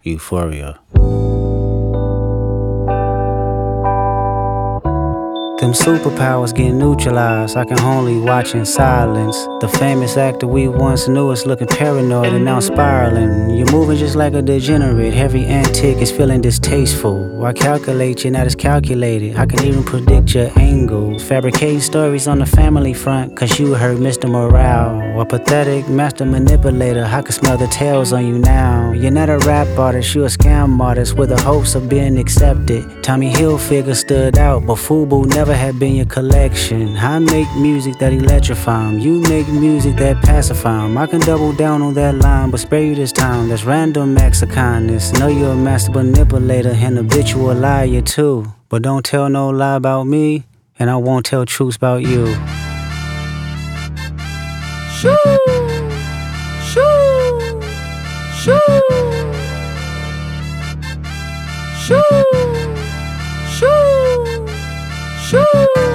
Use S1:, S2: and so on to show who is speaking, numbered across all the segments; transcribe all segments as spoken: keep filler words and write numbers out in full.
S1: Euphoria. Them superpowers get neutralized, I can only watch in silence. The famous actor we once knew is looking paranoid and now spiraling. You're moving just like a degenerate, every antic is feeling distasteful. Why calculate, you're not as calculated, I can even predict your angle. Fabricating stories on the family front, cause you heard Mister Morale. A pathetic master manipulator, I can smell the tails on you now. You're not a rap artist, you a scam artist with the hopes of being accepted. Tommy Hilfiger stood out, but FUBU never had been your collection. I make music that electrify 'em, you make music that pacify 'em. I can double down on that line, but spare you this time. That's random acts of kindness. Know you're a master manipulator and habitual liar too. But don't tell no lie about me, and I won't tell truths about you.
S2: Shoo! Shoo! Shoo! Shoo! Shoo! Shoo!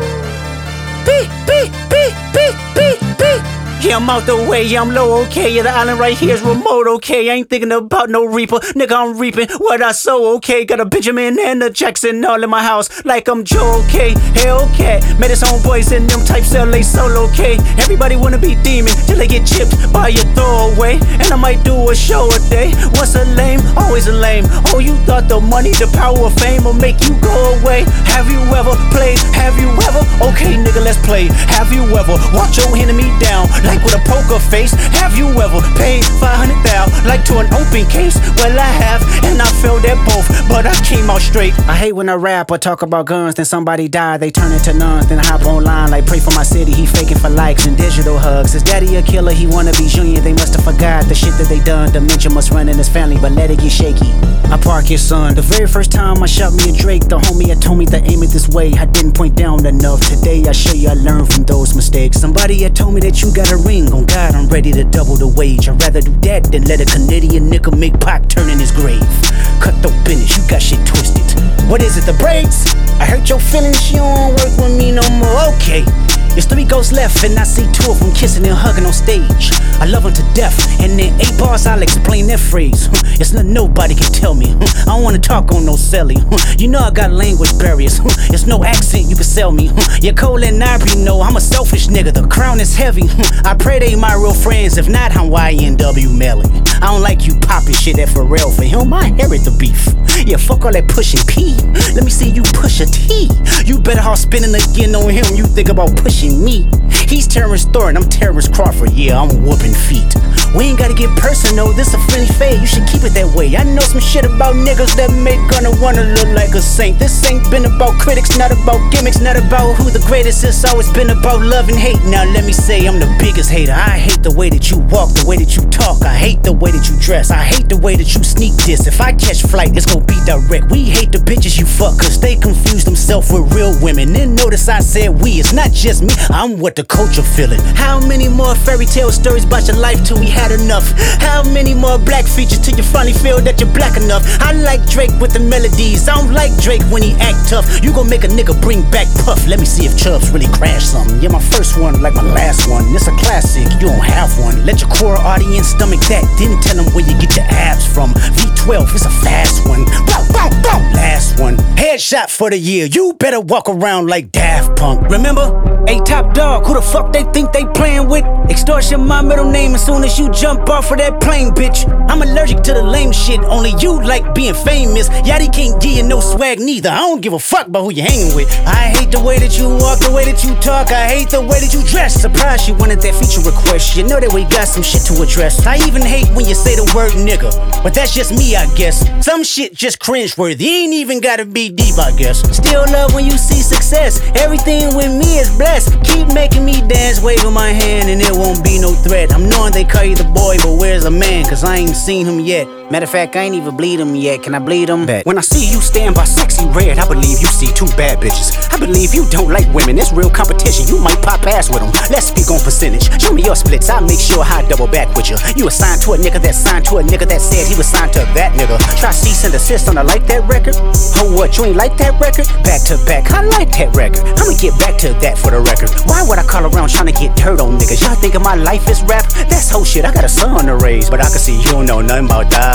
S2: Beep, beep, beep, beep, beep, beep. Yeah, I'm out the way, yeah, I'm low, okay. Yeah, the island right here is remote, okay. I ain't thinking about no reaper, nigga, I'm reaping what I sow, okay. Got a Benjamin and a Jackson all in my house, like I'm Joe, okay. Hellcat, met his homeboys and them types L A solo, okay. Everybody wanna be demon till they get chipped by your throwaway. And I might do a show a day. Once a lame, always a lame. Oh, you thought the money, the power of fame will make you go away. Have you ever played? Have you ever? Okay, nigga, let's play. Have you ever walked your enemy down like with a poker face? Have you ever paid five hundred thousand like to an open case? Well, I have, and I failed at both, but I came out straight. I hate when I rap or talk about guns, then somebody die, they turn into nuns. Then I hop online like pray for my city, he faking for likes and digital hugs. His daddy a killer, he wanna be Junior, they must have forgot the shit that they done. Dementia must run in his family, but let it get shaky. I park his son. The very first time I shot me a Drake, the homie had told me to aim it this way. I didn't point down enough. Today I show you I learned from those mistakes. Somebody had told me that you got a ring. On God, I'm ready to double the wage. I'd rather do that than let a Canadian nigga make Pac turn in his grave. Cut the business, you got shit twisted. What is it, the brakes? I hurt your feelings, you don't work with me no more. Okay. There's three ghosts left, and I see two of them kissing and hugging on stage. I love them to death, and in eight bars I'll explain that phrase. It's nothing nobody can tell me. I don't wanna talk on no celly. You know I got language barriers. It's no accent you can sell me. You're Cole and Ivory, know I'm a selfish nigga. The crown is heavy. I pray they my real friends. If not, I'm Y N W Melly. I don't like you popping shit at Pharrell. For him, I inherit the beef. Yeah, fuck all that pushing P. Let me see you push a T. You better off spinning again on him. You think about pushing me. He's Terrence Thornton, I'm Terrence Crawford. Yeah, I'm whooping feet. We ain't gotta get personal, this a friendly fade. You should keep it that way. I know some shit about niggas that make gonna wanna look like a saint. This ain't been about critics, not about gimmicks, not about who the greatest. It's always been about love and hate. Now let me say I'm the biggest hater. I hate the way that you walk, the way that you talk. I hate the way that you dress. I hate the way that you sneak this. If I catch flight, it's gonna be direct. We hate the bitches you fuck, cause they confuse themselves with real women. Then notice I said we, it's not just me, I'm what the culture feeling. How many more fairy tale stories about your life till we had enough? How many more black features till you finally feel that you're black enough? I like Drake with the melodies, I don't like Drake when he act tough. You gon' make a nigga bring back Puff. Let me see if Chubbs really crash something. Yeah, my first one like my last one. It's a classic, you don't have one. Let your core audience stomach that, then tell them where you get your abs from. V twelve, it's a fast one. Bow, bow, bow. Last one, headshot for the year. You better walk around like Daft Punk. Remember? Hey, Top Dog, who the fuck they think they playing with? Extortion my middle name as soon as you jump off of that plane, bitch. I'm allergic to the lame shit, only you like being famous. Yachty can't give you no swag neither. I don't give a fuck about who you hanging with. I hate the way that you walk, the way that you talk. I hate the way that you dress. Surprised you wanted that feature request. You know that we got some shit to address. I even hate when you say the word nigga, but that's just me, I guess. Some shit just cringeworthy, ain't even gotta be deep, I guess. Still love when you see success. Everything with me is blessed. Keep making me dance, waving my hand, and it won't be no threat. I'm knowing they call you the boy, but where's the man? Cause I ain't seen him yet. Matter of fact, I ain't even bleed him yet. Can I bleed him? Bet. When I see you stand by sexy red, I believe you see two bad bitches. I believe you don't like women, it's real competition. You might pop ass with them. Let's speak on percentage. Show me your splits, I'll make sure I double back with you. You assigned to a nigga that signed to a nigga that said he was signed to that nigga. Try cease and desist on a like that record. Oh, what, you ain't like that record? Back to back, I like that record. I'ma get back to that for the record. Why would I call around trying to get dirt on niggas? Y'all thinking my life is rap? That's whole shit, I got a son to raise. But I can see you don't know nothing about that.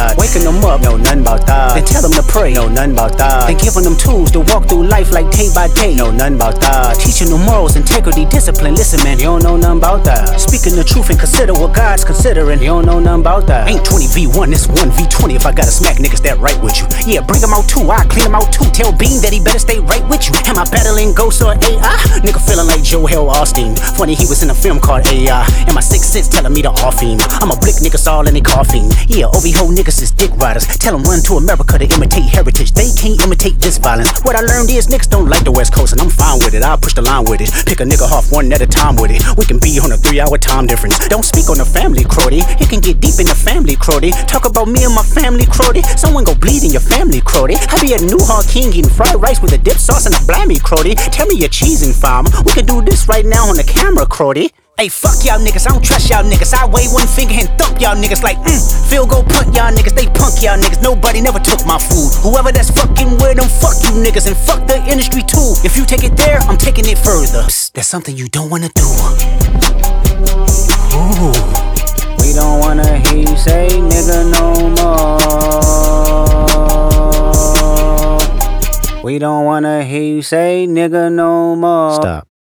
S2: that. Waking them up, know nothing about that. Then tell them to pray, know nothing about that. Then giving them tools to walk through life like day by day, know nothing about that. Teaching them morals, integrity, discipline. Listen, man, you don't know nothing about that. Speaking the truth and consider what God's considering, you don't know nothing about that. Ain't twenty v one, it's one v twenty. If I gotta smack niggas that right with you, yeah, bring them out too. I clean them out too. Tell Bean that he better stay right with you. Am I battling ghosts or A I? Nigga feeling like Joel Osteen. Funny, he was in a film called A I. And my sixth sense telling me to off him. I'm a blick niggas all in they coughing. Yeah, O B ho niggas is dick riders. Tell them run to America to imitate heritage. They can't imitate this violence. What I learned is niggas don't like the West Coast, and I'm fine with it. I'll push the line with it. Pick a nigga off one at a time with it. We can be on a three hour time difference. Don't speak on the family, Crody. It can get deep in the family, Crody. Talk about me and my family, Crody. Someone go bleed in your family, Crody. I be at New Hall King eating fried rice with a dip sauce and a blammy, Crody. Tell me your cheesing farm. We can do this right now on the camera, Crody. Hey, fuck y'all niggas, I don't trust y'all niggas. I wave one finger and thump y'all niggas like, mm, field goal punt y'all niggas, they punk y'all niggas. Nobody never took my food. Whoever that's fucking with them, fuck you niggas, and fuck the industry too. If you take it there, I'm taking it further. Psst, that's something you don't wanna do. Ooh.
S1: We don't wanna hear you say nigga no more. We don't wanna hear you say nigga no more.
S2: Stop.